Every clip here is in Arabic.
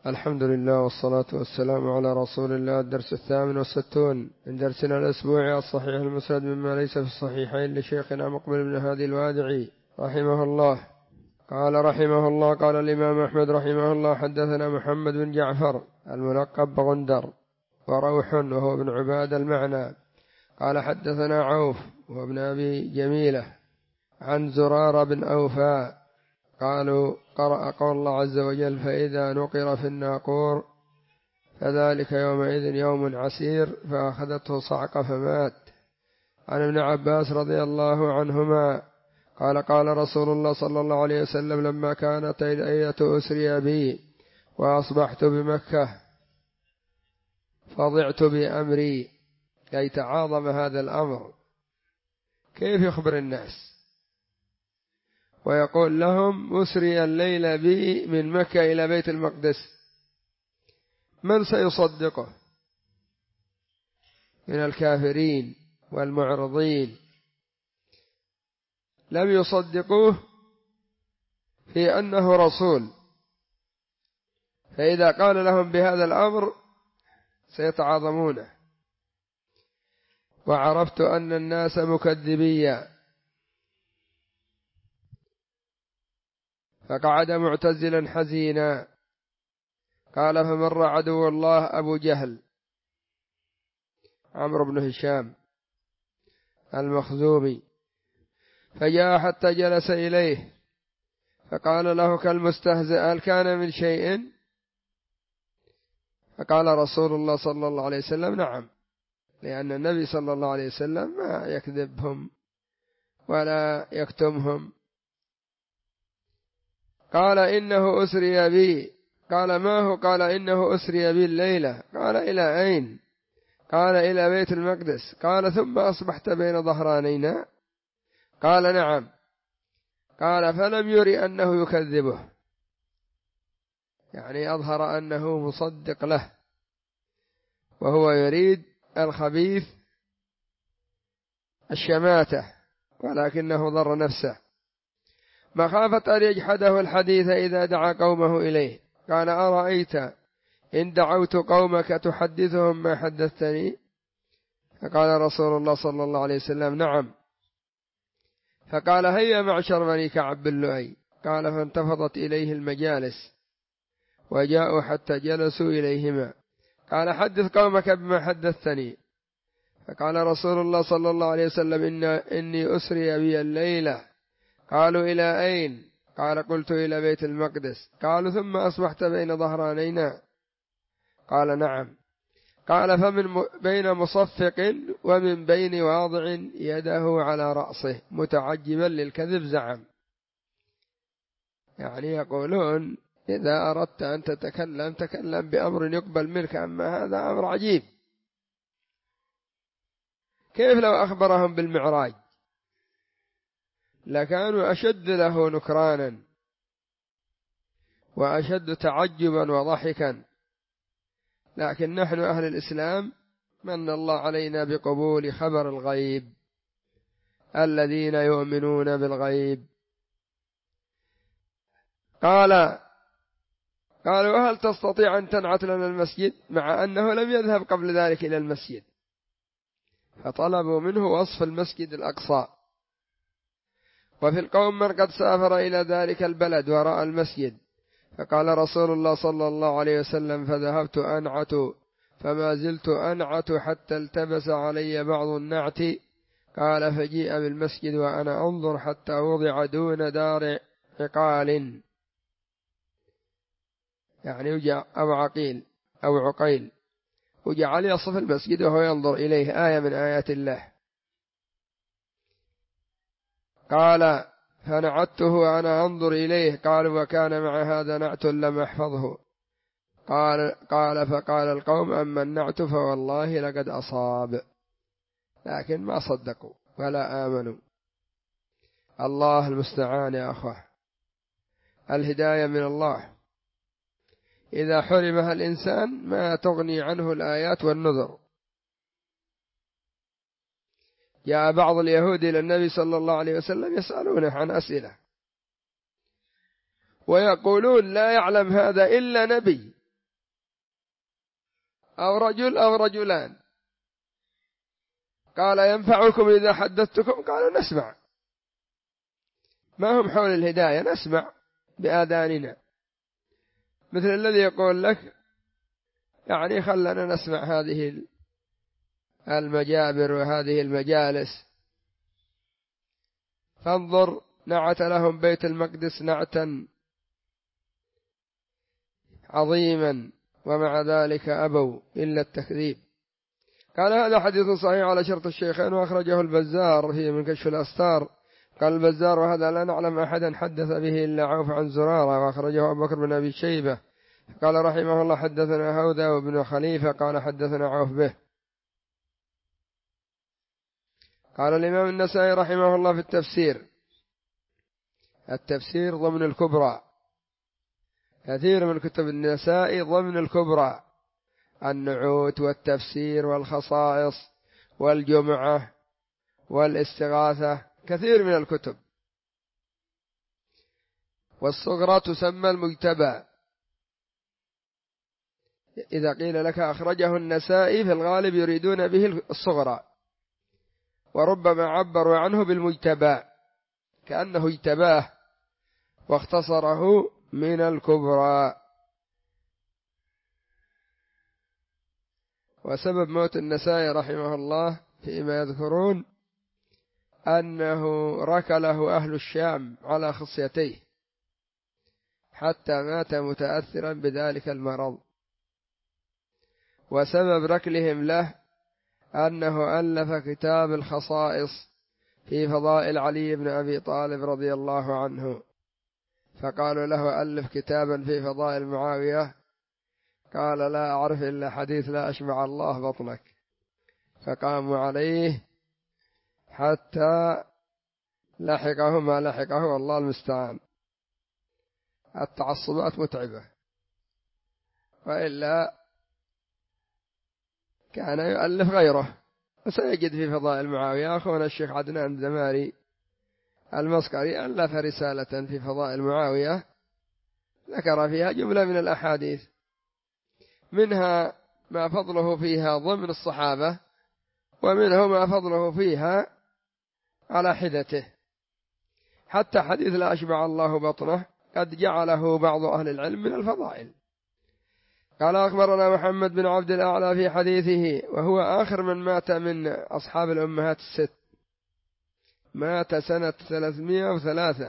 الحمد لله والصلاة والسلام على رسول الله. الدرس 68 من درسنا الأسبوعي الصحيح المسند مما ليس في الصحيحين لشيخنا مقبل بن هادي الوادعي رحمه الله. قال رحمه الله: قال الإمام أحمد رحمه الله: حدثنا محمد بن جعفر الملقب بغندر وروح وهو ابن عباد المعنى قال حدثنا عوف وابن أبي جميلة عن زرار بن أوفاء قالوا: قرأ قول الله عز وجل: فإذا نقر في الناقور فذلك يومئذ يوم عسير، فأخذته صعقة فمات. عن ابن عباس رضي الله عنهما قال: قال رسول الله صلى الله عليه وسلم: لما كانت ليلة أسري بي وأصبحت بمكة فضعت بأمري، كي تعاظم هذا الأمر. كيف يخبر الناس ويقول لهم: أسري الليل بي من مكة إلى بيت المقدس؟ من سيصدقه من الكافرين والمعرضين؟ لم يصدقوه في أنه رسول، فإذا قال لهم بهذا الأمر سيتعاظمونه. وعرفت أن الناس مكذبيا، فقعد معتزلا حزينا. قال: فمر عدو الله أبو جهل عمرو بن هشام المخزومي، فجاء حتى جلس إليه فقال له كالمستهزئ: هل كان من شيء؟ فقال رسول الله صلى الله عليه وسلم: نعم، لأن النبي صلى الله عليه وسلم ما يكذبهم ولا يكتمهم. قال: إنه أسري بي. قال: ما هو؟ قال: إنه أسري بي الليلة. قال: إلى أين؟ قال: إلى بيت المقدس. قال: ثم أصبحت بين ظهرانينا؟ قال: نعم. قال: فلم يري أنه يكذبه، يعني أظهر أنه مصدق له، وهو يريد الخبيث الشماتة، ولكنه ضر نفسه مخافة أن يجحده الحديث إذا دعا قومه إليه. قال: أرأيت إن دعوت قومك تحدثهم ما حدثتني؟ فقال رسول الله صلى الله عليه وسلم: نعم. فقال: هيا معشر بني كعب بن لؤي. قال: فانتفضت إليه المجالس وجاءوا حتى جلسوا إليهما. قال: حدث قومك بما حدثتني. فقال رسول الله صلى الله عليه وسلم: إني أسري بي الليلة. قالوا: إلى أين؟ قال: قلت: إلى بيت المقدس. قالوا: ثم أصبحت بين ظهرانينا؟ قال: نعم. قال: فمن بين مصفق ومن بين واضع يده على رأسه متعجبا للكذب زعم. يعني يقولون: إذا أردت أن تتكلم تكلم بأمر يقبل منك، أما هذا أمر عجيب. كيف لو أخبرهم بالمعراج؟ لكانوا أشد له نكرانا وأشد تعجبا وضحكا. لكن نحن أهل الإسلام من الله علينا بقبول خبر الغيب، الذين يؤمنون بالغيب. قالوا: هل تستطيع أن تنعت لنا المسجد؟ مع أنه لم يذهب قبل ذلك إلى المسجد، فطلبوا منه وصف المسجد الأقصى. وفي القوم من قد سافر إلى ذلك البلد ورأى المسجد. فقال رسول الله صلى الله عليه وسلم: فذهبت أنعت، فما زلت أنعت حتى التبس علي بعض النعت. قال: فجيء بالمسجد وأنا أنظر حتى وضع دون دار عقال، يعني وجع أو عقيل أو عقيل، وجعل يصف المسجد وهو ينظر إليه، آية من آيات الله. قال: فنعته وأنا أنظر إليه. قال: وكان مع هذا نعت لم أحفظه. فقال القوم: أما النعت فوالله لقد أصاب. لكن ما صدقوا ولا آمنوا. الله المستعان يا أخوة. الهداية من الله، إذا حرمها الإنسان ما تغني عنه الآيات والنذر. جاء بعض اليهود إلى النبي صلى الله عليه وسلم يسألونه عن أسئلة، ويقولون: لا يعلم هذا إلا نبي. أو رجل أو رجلان. قال ينفعكم إذا حدثتكم؟ قالوا نسمع، ما هم حول الهداية، نسمع بآذاننا، مثل الذي يقول لك يعني خلنا نسمع هذه المجابر وهذه المجالس. فانظر نعت لهم بيت المقدس نعتا عظيما ومع ذلك أبوا إلا التكذيب. قال هذا حديث صحيح على شرط الشيخين وأخرجه البزار في من كشف الأستار. قال البزار وهذا لا نعلم أحدا حدث به إلا عوف عن زرارة، وأخرجه أبو بكر بن أبي شيبة. قال رحمه الله حدثنا هوذا وابن خليفة قال حدثنا عوف به. قال الإمام النسائي رحمه الله في التفسير ضمن الكبرى، كثير من كتب النسائي ضمن الكبرى، النعوت والتفسير والخصائص والجمعة والاستغاثة، كثير من الكتب. والصغرى تسمى المجتبى. إذا قيل لك أخرجه النسائي في الغالب يريدون به الصغرى، وربما عبروا عنه بالمجتبى كأنه اجتباه واختصره من الكبرى. وسبب موت النسائي رحمه الله فيما يذكرون أنه ركله أهل الشام على خصيتيه حتى مات متأثرا بذلك المرض. وسبب ركلهم له أنه ألف كتاب الخصائص في فضائل علي بن أبي طالب رضي الله عنه، فقالوا له ألف كتابا في فضائل معاوية، قال لا أعرف إلا حديث لا أشبع الله بطنك، فقاموا عليه حتى لحقه ما لحقه، والله المستعان. التعصبات متعبة، وإلا كان يؤلف غيره. وسيجد في فضائل معاوية أخونا الشيخ عدنان الزماري المسقري ألف رسالة في فضائل معاوية ذكر فيها جملة من الأحاديث، منها ما فضله فيها ضمن الصحابة، ومنه ما فضله فيها على حدته. حتى حديث لا أشبع الله بطنه قد جعله بعض أهل العلم من الفضائل. قال أخبرنا محمد بن عبد الأعلى في حديثه، وهو آخر من مات من أصحاب الأمهات الست، مات سنة 303،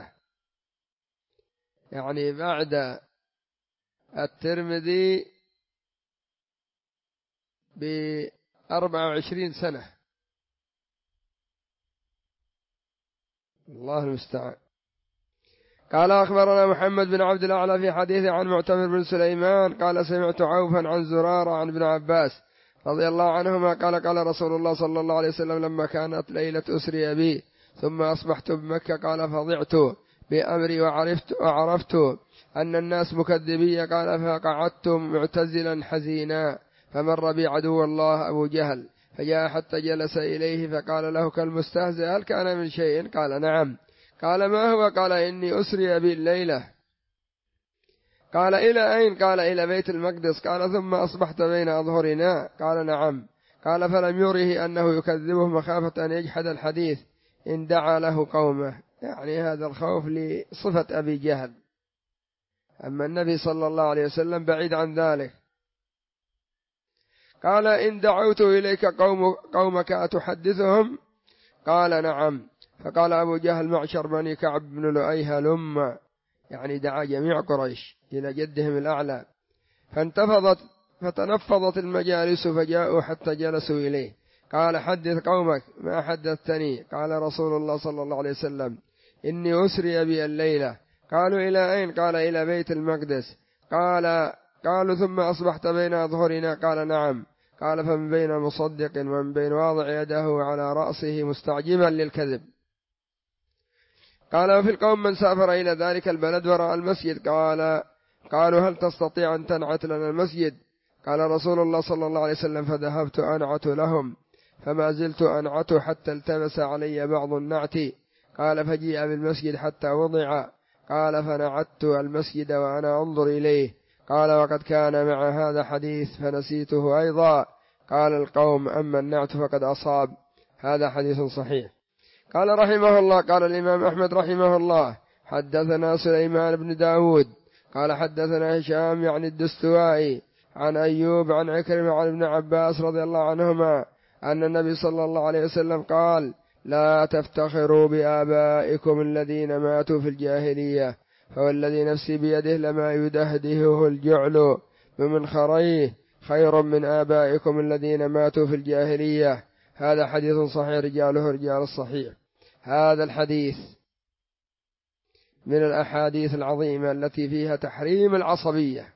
يعني بعد الترمذي ب24 سنة، الله المستعان. قال أخبرنا محمد بن عبد الأعلى في حديث عن معتمر بن سليمان قال سمعت عوفا عن زرارة عن ابن عباس رضي الله عنهما قال قال رسول الله صلى الله عليه وسلم لما كانت ليلة أسري بي ثم أصبحت بمكة قال فضعت بأمري وعرفت أن الناس مكذبية قال فقعدت معتزلا حزينا فمر بي عدو الله أبو جهل فجاء حتى جلس إليه فقال له كالمستهزئ هل كان من شيء؟ قال نعم. قال ما هو؟ قال إني أسري بي الليلة. قال إلى أين؟ قال إلى بيت المقدس. قال ثم أصبحت بين أظهرنا؟ قال نعم. قال فلم يره أنه يكذبه مخافة أن يجحد الحديث إن دعا له قومه، يعني هذا الخوف لصفة أبي جهل. أما النبي صلى الله عليه وسلم بعيد عن ذلك. قال إن دعوت إليك قومك أتحدثهم؟ قال نعم. فقال أبو جهل معشر بني كعب بن لؤي هلم، يعني دعا جميع قريش إلى جدهم الأعلى، فتنفضت المجالس فجاءوا حتى جلسوا إليه. قال حدث قومك. ما حدثتني؟ قال رسول الله صلى الله عليه وسلم إني أسري بي الليلة. قالوا إلى أين؟ قال إلى بيت المقدس. قالوا ثم أصبحت بين أظهرنا؟ قال نعم. قال فمن بين مصدق ومن بين واضع يده على رأسه مستعجبا للكذب. قال وفي القوم من سافر إلى ذلك البلد ورأى المسجد. قالوا هل تستطيع أن تنعت لنا المسجد؟ قال رسول الله صلى الله عليه وسلم فذهبت أنعت لهم فما زلت أنعت حتى التمس علي بعض النعت. قال فجيء بالمسجد حتى وضع. قال فنعت المسجد وأنا أنظر إليه. قال وقد كان مع هذا حديث فنسيته أيضا. قال القوم أما النعت فقد أصاب. هذا حديث صحيح. قال رحمه الله قال الإمام أحمد رحمه الله حدثنا سليمان بن داود قال حدثنا هشام يعني الدستوائي عن أيوب عن عكرمة عن ابن عباس رضي الله عنهما أن النبي صلى الله عليه وسلم قال لا تفتخروا بآبائكم الذين ماتوا في الجاهلية فوالذي نفسي بيده لما يدهدهه الجعل بمنخريه خير من آبائكم الذين ماتوا في الجاهلية. هذا حديث صحيح رجاله رجال الصحيح. هذا الحديث من الأحاديث العظيمة التي فيها تحريم العصبية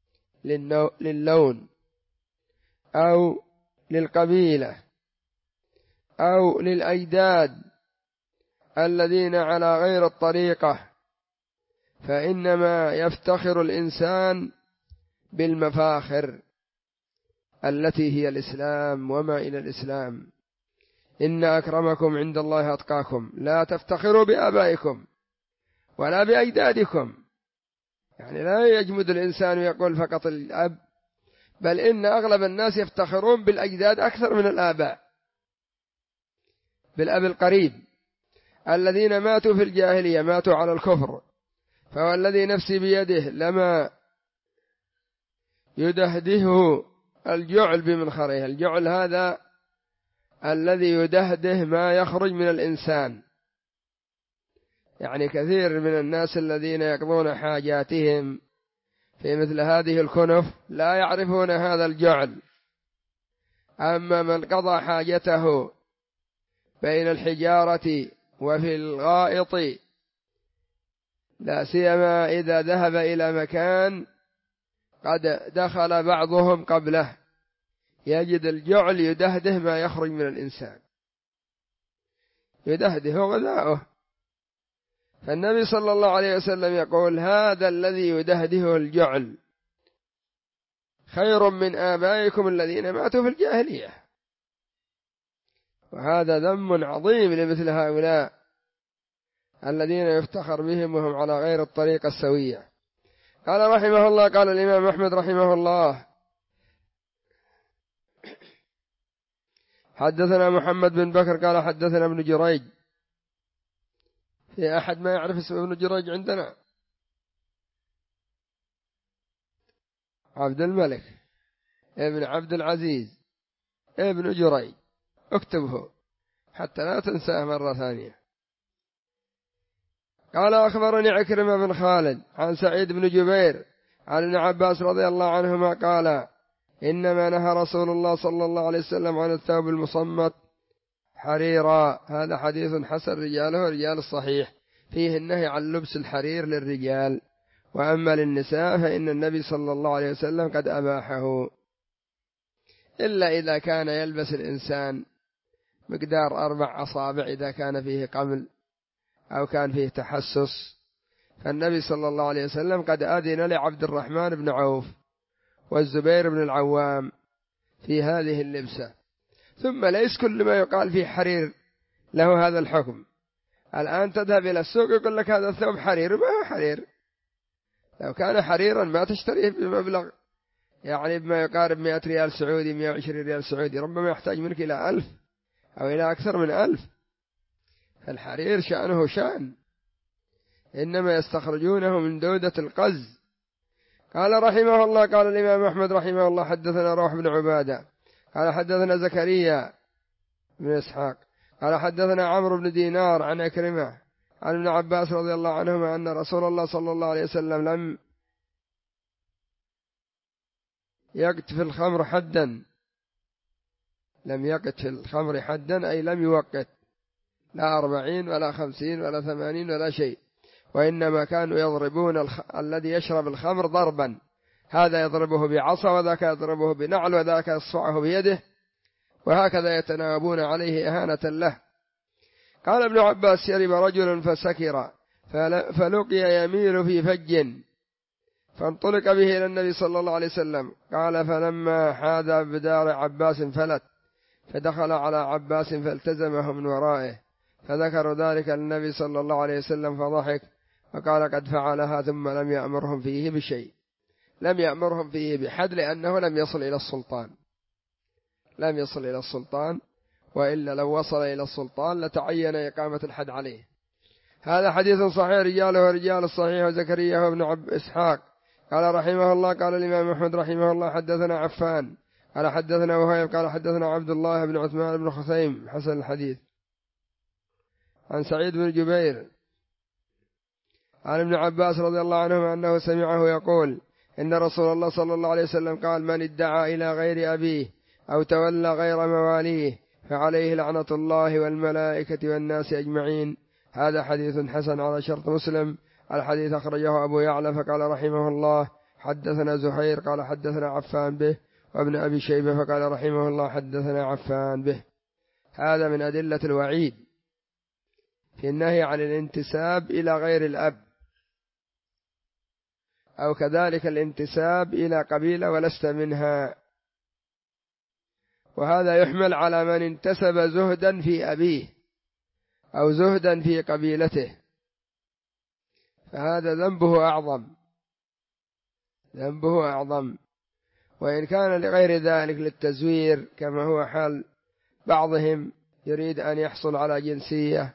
للون أو للقبيلة أو للأجداد الذين على غير الطريقة، فإنما يفتخر الإنسان بالمفاخر التي هي الإسلام وما إلى الإسلام. إن أكرمكم عند الله أتقاكم. لا تفتخروا بآبائكم ولا بأجدادكم، يعني لا يجمد الإنسان ويقول فقط الأب، بل إن أغلب الناس يفتخرون بالأجداد أكثر من الآباء، بالأب القريب الذين ماتوا في الجاهلية ماتوا على الكفر. فوالذي نفسي بيده لما يدهده الجعل بمنخره. الجعل هذا الذي يدهده ما يخرج من الإنسان، يعني كثير من الناس الذين يقضون حاجاتهم في مثل هذه الكنف لا يعرفون هذا الجعل. أما من قضى حاجته بين الحجارة وفي الغائط، لا سيما إذا ذهب إلى مكان قد دخل بعضهم قبله، يجد الجعل يدهده ما يخرج من الإنسان، يدهده غذاؤه. فالنبي صلى الله عليه وسلم يقول هذا الذي يدهده الجعل خير من آبائكم الذين ماتوا في الجاهلية. وهذا ذم عظيم لمثل هؤلاء الذين يفتخر بهم وهم على غير الطريقة السوية. قال رحمه الله قال الإمام أحمد رحمه الله حدثنا محمد بن بكر قال حدثنا ابن جريج. في أحد ما يعرف اسم ابن جريج عندنا؟ عبد الملك ابن عبد العزيز ابن جريج، اكتبه حتى لا تنساه مرة ثانية. قال أخبرني عكرمة بن خالد عن سعيد بن جبير عن ابن عباس رضي الله عنهما قال إنما نهى رسول الله صلى الله عليه وسلم عن الثوب المصمت حريرا. هذا حديث حسن رجاله رجال الصحيح، فيه النهي عن لبس الحرير للرجال، وأما للنساء فإن النبي صلى الله عليه وسلم قد أباحه، إلا إذا كان يلبس الإنسان مقدار 4 أصابع إذا كان فيه قمل أو كان فيه تحسس، فالنبي صلى الله عليه وسلم قد أذن لعبد الرحمن بن عوف والزبير بن العوام في هذه اللبسة. ثم ليس كل ما يقال فيه حرير له هذا الحكم. الآن تذهب إلى السوق يقول لك هذا الثوب حرير، ما هو حرير. لو كان حريرا ما تشتريه بمبلغ يعني بما يقارب 100 ريال سعودي 120 ريال سعودي، ربما يحتاج منك إلى 1000 أو إلى أكثر من 1000. فالحرير شأنه شأن، إنما يستخرجونه من دودة القز. قال رحمه الله قال الإمام أحمد رحمه الله حدثنا روح بن عبادة قال حدثنا زكريا بن إسحاق قال حدثنا عمرو بن دينار عن عكرمة عن ابن عباس رضي الله عنهما أن رسول الله صلى الله عليه وسلم لم يقت في الخمر حدا. لم يقت في الخمر حدا أي لم يوقت، لا 40 ولا 50 ولا 80 ولا شيء، وإنما كانوا يضربون الذي يشرب الخمر ضربا، هذا يضربه بعصا وذاك يضربه بنعل وذاك يصفعه بيده، وهكذا يتناوبون عليه إهانة له. قال ابن عباس شرب رجل فسكر فلقي يميل في فج فانطلق به إلى النبي صلى الله عليه وسلم. قال فلما حاذ بدار عباس فلت فدخل على عباس فالتزمه من ورائه، فذكروا ذلك للنبي صلى الله عليه وسلم فضحك فقال قد فعلها ثم لم يأمرهم فيه بشيء. لم يأمرهم فيه بحد لأنه لم يصل إلى السلطان، وإلا لو وصل إلى السلطان لتعين إقامة الحد عليه. هذا حديث صحيح رجاله رجال الصحيح. وزكريا وابن إسحاق قال رحمه الله قال الإمام أحمد رحمه الله حدثنا عفان قال حدثنا وهيب قال حدثنا عبد الله بن عثمان بن خثيم حسن الحديث عن سعيد بن جبير عن ابن عباس رضي الله عنهما أنه سمعه يقول إن رسول الله صلى الله عليه وسلم قال من ادعى إلى غير أبيه أو تولى غير مواليه فعليه لعنة الله والملائكة والناس أجمعين. هذا حديث حسن على شرط مسلم. الحديث أخرجه أبو يعلى فقال رحمه الله حدثنا زهير قال حدثنا عفان به، وابن أبي شيبة فقال رحمه الله حدثنا عفان به. هذا من أدلة الوعيد في النهي عن الانتساب إلى غير الأب، أو كذلك الانتساب إلى قبيلة ولست منها. وهذا يحمل على من انتسب زهدا في أبيه أو زهدا في قبيلته، فهذا ذنبه أعظم. وإن كان لغير ذلك للتزوير كما هو حال بعضهم يريد أن يحصل على جنسية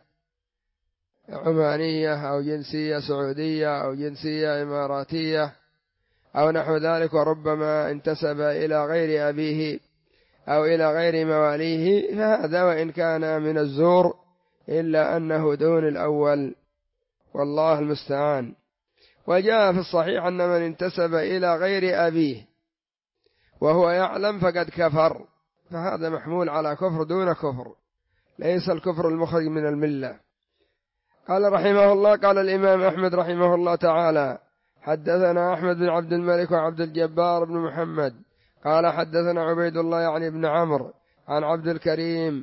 عمانية أو جنسية سعودية أو جنسية إماراتية أو نحو ذلك، وربما انتسب إلى غير أبيه أو إلى غير مواليه، فهذا وإن كان من الزور إلا أنه دون الأول، والله المستعان. وجاء في الصحيح أن من انتسب إلى غير أبيه وهو يعلم فقد كفر، فهذا محمول على كفر دون كفر، ليس الكفر المخرج من الملة. قال رحمه الله قال الإمام أحمد رحمه الله تعالى حدثنا أحمد بن عبد الملك وعبد الجبار بن محمد قال حدثنا عبيد الله يعني بن عمرو عن عبد الكريم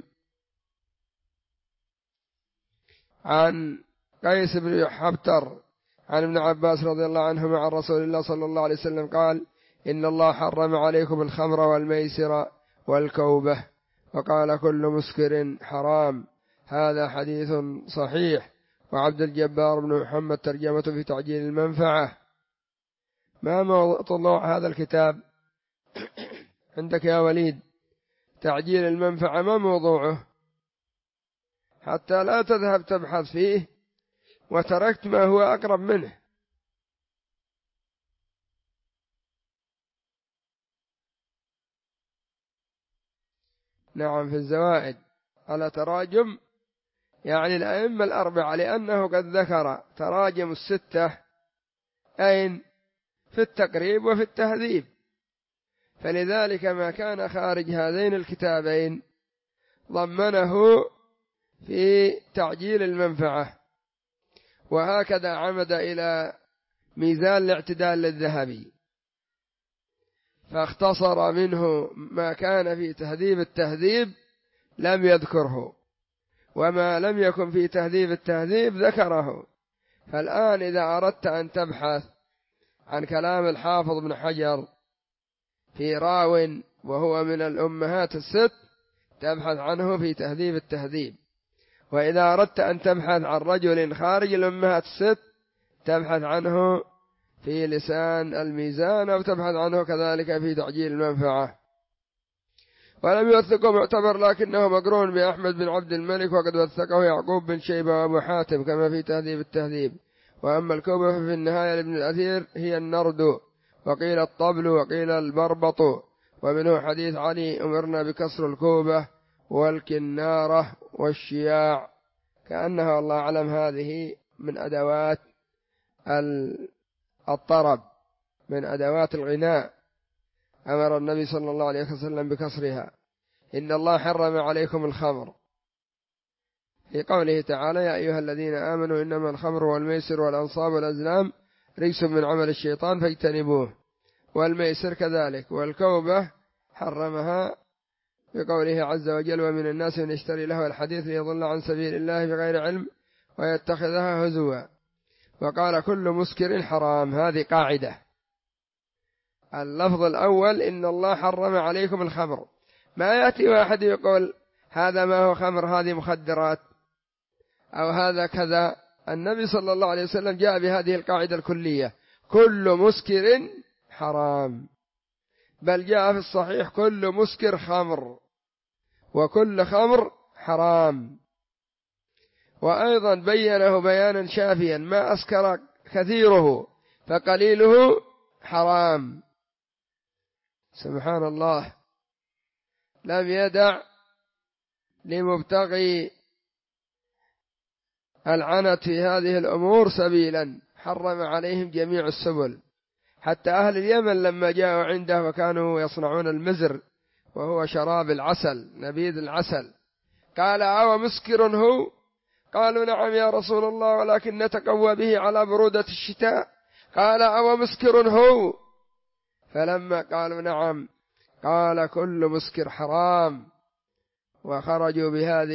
عن قيس بن حبتر عن ابن عباس رضي الله عنهما عن رسول الله صلى الله عليه وسلم قال إن الله حرم عليكم الخمر والميسر والكوبة، وقال كل مسكر حرام. هذا حديث صحيح. وعبد الجبار بن محمد ترجمته في تعجيل المنفعة. ما موضوع هذا الكتاب عندك يا وليد؟ تعجيل المنفعة ما موضوعه؟ حتى لا تذهب تبحث فيه وتركت ما هو أقرب منه. نعم في الزوائد على تراجم يعني الأئمة الأربعة، لأنه قد ذكر تراجم الستة أين في التقريب وفي التهذيب، فلذلك ما كان خارج هذين الكتابين ضمنه في تعجيل المنفعة. وهكذا عمد إلى ميزان الاعتدال للذهبي فاختصر منه ما كان في تهذيب التهذيب لم يذكره، وما لم يكن في تهذيب التهذيب ذكره. فالآن إذا أردت أن تبحث عن كلام الحافظ بن حجر في راو وهو من الأمهات الست تبحث عنه في تهذيب التهذيب، وإذا أردت أن تبحث عن رجل خارج الأمهات الست تبحث عنه في لسان الميزان، أو تبحث عنه كذلك في تعجيل المنفعة. ولم يوثقه معتبر لكنه مقرون بأحمد بن عبد الملك، وقد وثقه يعقوب بن شيبة وأبو حاتم كما في تهذيب التهذيب. وأما الكوبة ففي النهاية لابن الأثير هي النرد، وقيل الطبل وقيل البربط. ومنه حديث علي أمرنا بكسر الكوبة والكنارة والشياع، كأنها الله أعلم هذه من أدوات الطرب، من أدوات الغناء، أمر النبي صلى الله عليه وسلم بكسرها. إن الله حرم عليكم الخمر في قوله تعالى يا أيها الذين آمنوا إنما الخمر والميسر والأنصاب والأزلام رجس من عمل الشيطان فاجتنبوه. والميسر كذلك. والكوبة حرمها بقوله عز وجل ومن الناس من يشتري له الحديث ليضل عن سبيل الله بغير علم ويتخذها هزوا. وقال كل مسكر حرام. هذه قاعدة. اللفظ الأول إن الله حرم عليكم الخمر، ما يأتي واحد يقول هذا ما هو خمر، هذه مخدرات أو هذا كذا. النبي صلى الله عليه وسلم جاء بهذه القاعدة الكلية كل مسكر حرام، بل جاء في الصحيح كل مسكر خمر وكل خمر حرام. وأيضا بينه بيانا شافيا: ما أسكر كثيره فقليله حرام. سبحان الله، لم يدع لمبتغي العنت في هذه الأمور سبيلا، حرم عليهم جميع السبل. حتى أهل اليمن لما جاءوا عنده وكانوا يصنعون المزر وهو شراب العسل، نبيذ العسل، قال: أو مسكر هو؟ قالوا: نعم يا رسول الله، ولكن نتقوى به على برودة الشتاء. قال: أو مسكر هو؟ فلما قالوا نعم قال: كل مسكر حرام. وخرجوا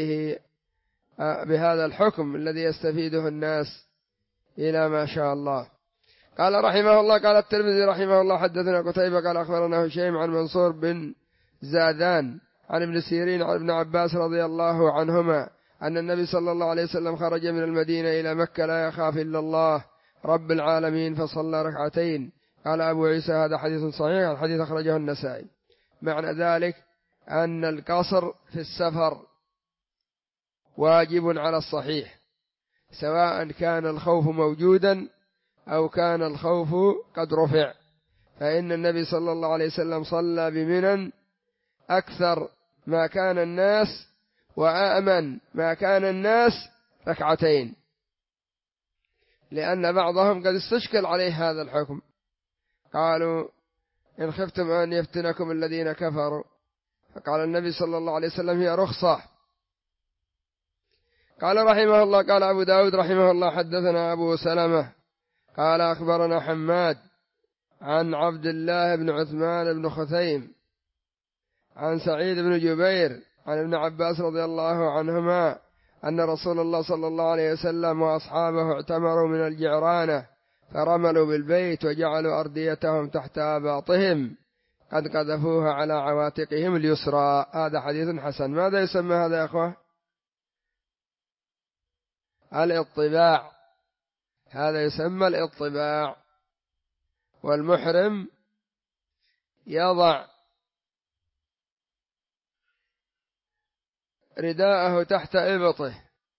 بهذا الحكم الذي يستفيده الناس إلى ما شاء الله. قال رحمه الله: قال الترمذي رحمه الله: حدثنا قتيبة قال أخبرنا هشيم عن منصور بن زادان عن ابن سيرين عن ابن عباس رضي الله عنهما أن النبي صلى الله عليه وسلم خرج من المدينة إلى مكة لا يخاف إلا الله رب العالمين فصلى ركعتين. قال أبو عيسى: هذا حديث صحيح، الحديث أخرجه النسائي. معنى ذلك أن القصر في السفر واجب على الصحيح، سواء كان الخوف موجودا أو كان الخوف قد رفع، فإن النبي صلى الله عليه وسلم صلى بمنى أكثر ما كان الناس وآمن ما كان الناس ركعتين، لأن بعضهم قد استشكل عليه هذا الحكم، قالوا: إن خفتم أن يفتنكم الذين كفروا، فقال النبي صلى الله عليه وسلم: هي رخصة. قال رحمه الله: قال أبو داود رحمه الله: حدثنا أبو سلمة قال أخبرنا حماد عن عبد الله بن عثمان بن خثيم عن سعيد بن جبير عن ابن عباس رضي الله عنهما أن رسول الله صلى الله عليه وسلم وأصحابه اعتمروا من الجعرانة فرملوا بالبيت وجعلوا أرديتهم تحت آباطهم قد قذفوها على عواتقهم اليسرى. هذا حديث حسن. ماذا يسمى هذا يا أخوة؟ الاطباع، هذا يسمى الاطباع. والمحرم يضع رداءه تحت إبطه،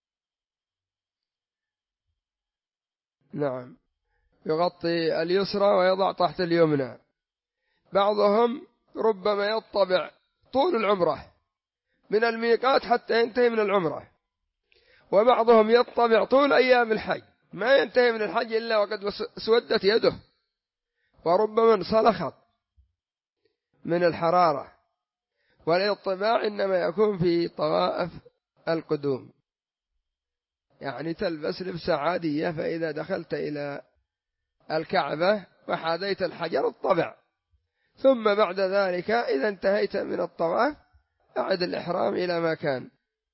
نعم، يغطي اليسرى ويضع تحت اليمنى. بعضهم ربما يطبع طول العمرة من الميقات حتى ينتهي من العمرة، وبعضهم يطبع طول أيام الحج ما ينتهي من الحج إلا وقد سودت يده، وربما انسلخت من الحرارة. والاطباع إنما يكون في طوائف القدوم، يعني تلبس لبسة عادية، فإذا دخلت إلى الكعبة وحاذيت الحجر الطبع، ثم بعد ذلك إذا انتهيت من الطواف أعد الإحرام إلى ما كان.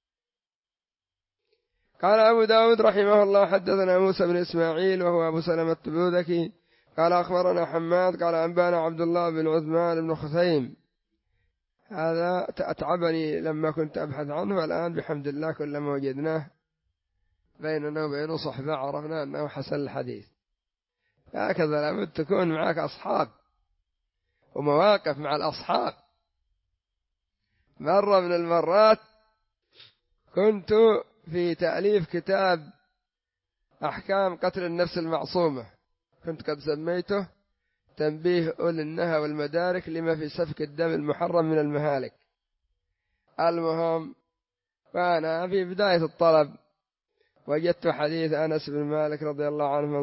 قال أبو داود رحمه الله: حدثنا موسى بن إسماعيل وهو أبو سلمة التبوذكي قال أخبرنا حماد قال أنبانا عبد الله بن عثمان بن خثيم. هذا أتعبني لما كنت أبحث عنه، والآن بحمد الله كلما وجدناه بيننا وبينه صحبة عرفنا أنه حسن الحديث. هكذا لابد تكون معك أصحاب ومواقف مع الأصحاب. مرة من المرات كنت في تأليف كتاب أحكام قتل النفس المعصومة، كنت قد سميته تنبيه أولي النهى والمدارك لما في سفك الدم المحرم من المهالك. المهم، فأنا في بداية الطلب وجدت حديث أنس بن مالك رضي الله عنه: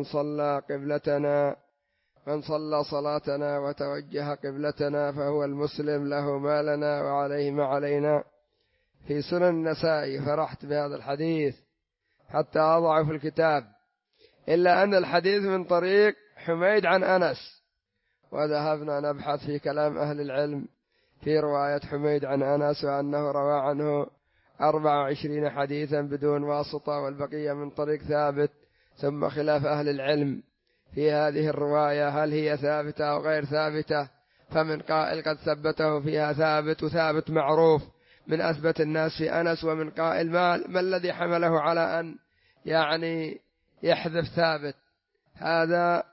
من صلى صلاتنا وتوجه قبلتنا فهو المسلم له ما لنا وعليه ما علينا، في سنن النسائي. فرحت بهذا الحديث حتى أضعه في الكتاب، إلا أن الحديث من طريق حميد عن أنس، وذهبنا نبحث في كلام أهل العلم في رواية حميد عن أنس، وأنه روى عنه 24 حديثا بدون واسطة، والبقية من طريق ثابت. ثم خلاف أهل العلم في هذه الرواية هل هي ثابتة أو غير ثابتة، فمن قائل قد ثبته فيها ثابت، وثابت معروف من أثبت الناس في أنس، ومن قائل ما الذي حمله على أن يعني يحذف ثابت. هذا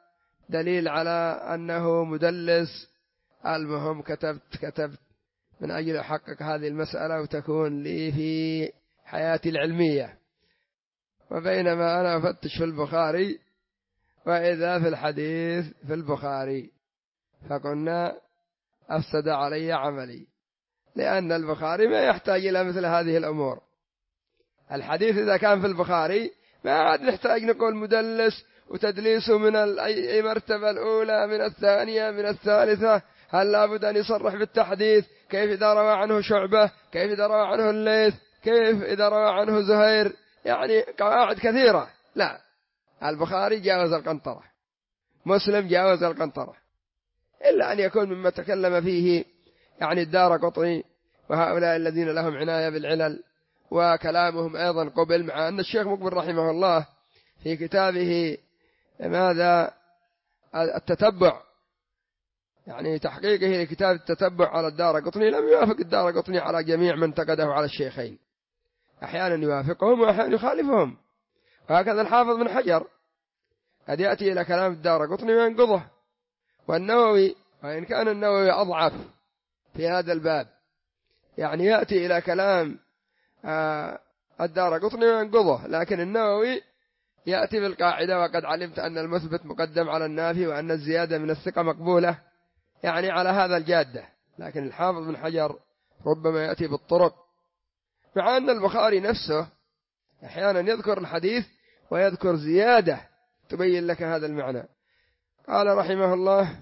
دليل على أنه مدلس. المهم كتبت من أجل أحقق هذه المسألة وتكون لي في حياتي العلمية. وبينما أنا أفتش في البخاري وإذا في الحديث في البخاري، فقلنا أفسد علي عملي، لأن البخاري ما يحتاج إلى مثل هذه الأمور. الحديث إذا كان في البخاري ما عاد نحتاج نقول مدلس وتدليسه من المرتبة الأولى، من الثانية، من الثالثة، هل لابد أن يصرح بالتحديث؟ كيف إذا روى عنه شعبة؟ كيف إذا روى عنه الليث؟ كيف إذا روى عنه زهير؟ يعني قواعد كثيرة. لا، البخاري جاوز القنطرة، مسلم جاوز القنطرة، إلا أن يكون مما تكلم فيه يعني الدارقطني وهؤلاء الذين لهم عناية بالعلل، وكلامهم أيضا قبل، مع أن الشيخ مقبل رحمه الله في كتابه ماذا التتبع، يعني تحقيقه لكتاب التتبع على الدارقطني، لم يوافق الدارقطني على جميع من انتقده على الشيخين، أحيانا يوافقهم وأحيانا يخالفهم. وهكذا الحافظ بن حجر قد يأتي إلى كلام الدارقطني وينقضه، والنووي وإن كان النووي أضعف في هذا الباب، يعني يأتي إلى كلام الدارقطني وينقضه، لكن النووي يأتي بالقاعدة: وقد علمت أن المثبت مقدم على النافي وأن الزيادة من الثقة مقبولة، يعني على هذا الجادة. لكن الحافظ بن حجر ربما يأتي بالطرق، مع أن البخاري نفسه أحيانا يذكر الحديث ويذكر زيادة تبين لك هذا المعنى. قال رحمه الله: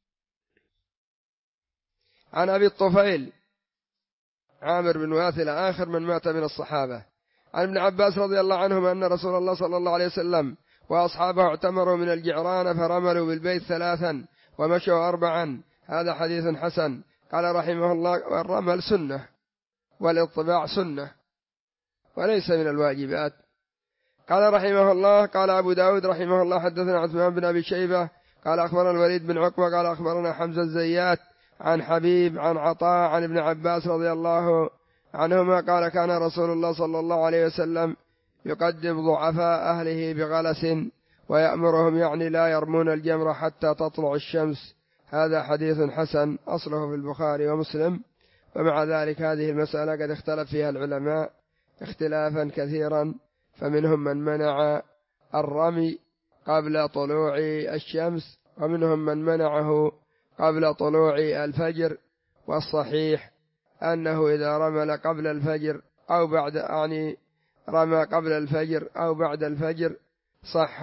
عن أبي الطفيل عامر بن واثلة آخر من مات من الصحابة، عن ابن عباس رضي الله عنهما أن رسول الله صلى الله عليه وسلم وأصحابه اعتمروا من الجعران فرملوا بالبيت 3 ومشوا 4. هذا حديث حسن. قال رحمه الله: والرمل سنة والاطباع سنة وليس من الواجبات. قال رحمه الله: قال أبو داود رحمه الله: حدثنا عثمان بن أبي شيبة قال أخبرنا الوليد بن عقبة قال أخبرنا حمزة الزيات عن حبيب عن عطاء عن ابن عباس رضي الله عنهما قال: كان رسول الله صلى الله عليه وسلم يقدم ضعفاء أهله بغلس ويأمرهم، يعني لا يرمون الجمر حتى تطلع الشمس. هذا حديث حسن أصله في البخاري ومسلم. ومع ذلك هذه المسألة قد اختلف فيها العلماء اختلافا كثيرا، فمنهم من منع الرمي قبل طلوع الشمس، ومنهم من منعه قبل طلوع الفجر. والصحيح أنه إذا رمل قبل الفجر أو بعد، يعني رمى قبل الفجر أو بعد الفجر، صح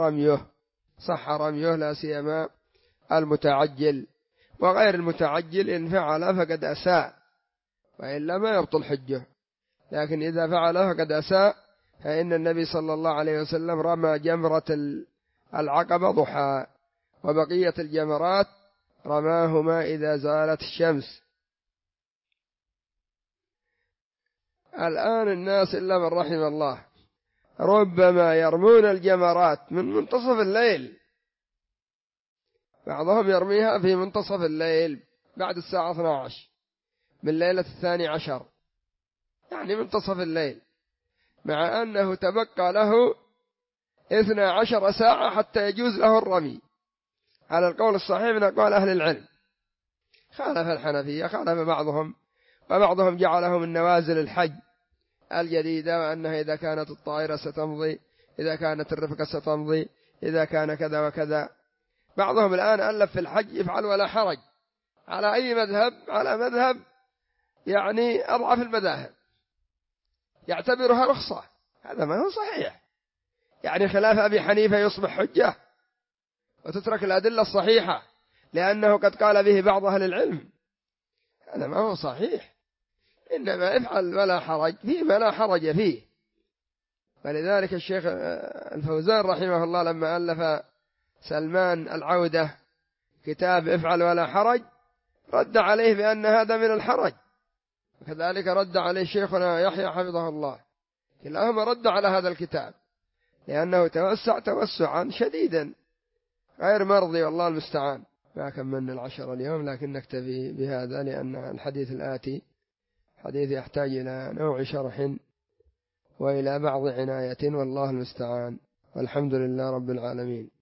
رميه، لا سيما المتعجل. وغير المتعجل إن فعل فقد أساء، وإلا ما يبطل حجه، لكن إذا فعل فقد أساء، فإن النبي صلى الله عليه وسلم رمى جمرة العقبة ضحى، وبقية الجمرات رماهما إذا زالت الشمس. الآن الناس إلا من رحم الله ربما يرمون الجمرات من منتصف الليل، بعضهم يرميها في منتصف الليل بعد الساعة 12 من ليلة 12، يعني منتصف الليل، مع أنه تبقى له 12 ساعة حتى يجوز له الرمي على القول الصحيح من أقوال أهل العلم. خالف الحنفية، خالف بعضهم، وبعضهم جعله من نوازل الحج الجديدة، وأنها إذا كانت الطائرة ستمضي، إذا كانت الرفقة ستمضي، إذا كان كذا وكذا. بعضهم الآن ألف في الحج يفعل ولا حرج على أي مذهب، على مذهب يعني أضعف المذاهب، يعتبرها رخصة. هذا ما هو صحيح، يعني خلاف أبي حنيفة يصبح حجة وتترك الأدلة الصحيحة لأنه قد قال به بعض أهل العلم، هذا ما هو صحيح. إنما افعل ولا حرج فيما لا حرج فيه. فلذلك الشيخ الفوزان رحمه الله لما ألف سلمان العودة كتاب افعل ولا حرج رد عليه بأن هذا من الحرج، وكذلك رد عليه شيخنا يحيى حفظه الله، كلاهما رد على هذا الكتاب لأنه توسع توسعا شديدا غير مرضي، والله المستعان. ما كملنا 10 اليوم، لكن نكتفي بهذا لأن الحديث الآتي حديث يحتاج إلى نوع شرح وإلى بعض عناية، والله المستعان، والحمد لله رب العالمين.